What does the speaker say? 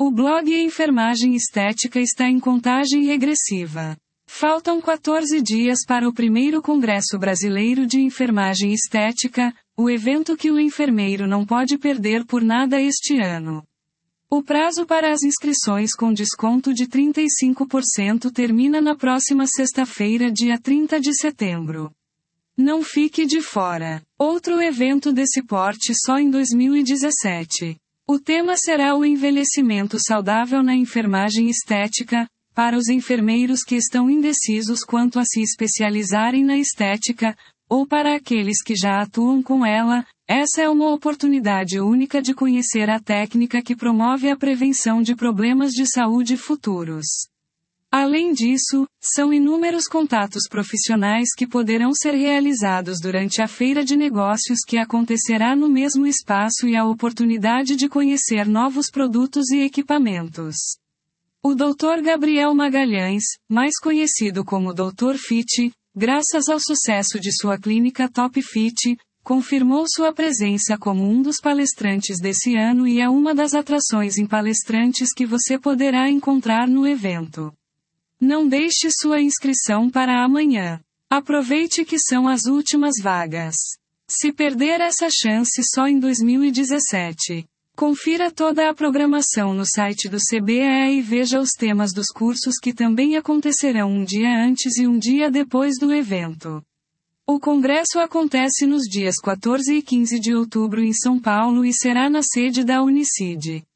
O blog Enfermagem Estética está em contagem regressiva. Faltam 14 dias para o primeiro Congresso Brasileiro de Enfermagem Estética, o evento que o enfermeiro não pode perder por nada este ano. O prazo para as inscrições com desconto de 35% termina na próxima sexta-feira, dia 30 de setembro. Não fique de fora. Outro evento desse porte só em 2017. O tema será o envelhecimento saudável na enfermagem estética, para os enfermeiros que estão indecisos quanto a se especializarem na estética, ou para aqueles que já atuam com ela. Essa é uma oportunidade única de conhecer a técnica que promove a prevenção de problemas de saúde futuros. Além disso, são inúmeros contatos profissionais que poderão ser realizados durante a feira de negócios que acontecerá no mesmo espaço e a oportunidade de conhecer novos produtos e equipamentos. O Dr. Gabriel Magalhães, mais conhecido como Dr. Fit, graças ao sucesso de sua clínica Top Fit, confirmou sua presença como um dos palestrantes desse ano e é uma das atrações em palestrantes que você poderá encontrar no evento. Não deixe sua inscrição para amanhã. Aproveite que são as últimas vagas. Se perder essa chance só em 2017. Confira toda a programação no site do CBE e veja os temas dos cursos que também acontecerão um dia antes e um dia depois do evento. O congresso acontece nos dias 14 e 15 de outubro em São Paulo e será na sede da Unicid.